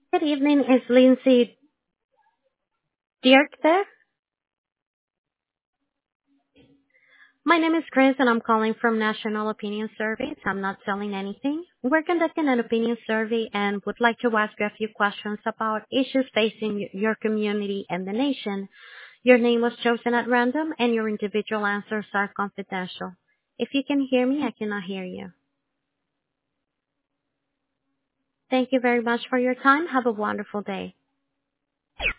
Good evening. Is Lindsay Dirk there? My name is Chris and I'm calling from National Opinion Surveys. I'm not selling anything. We're conducting an opinion survey and would like to ask you a few questions about issues facing your community and the nation. Your name was chosen at random and your individual answers are confidential. If you can hear me, I cannot hear you. Thank you very much for your time. Have a wonderful day.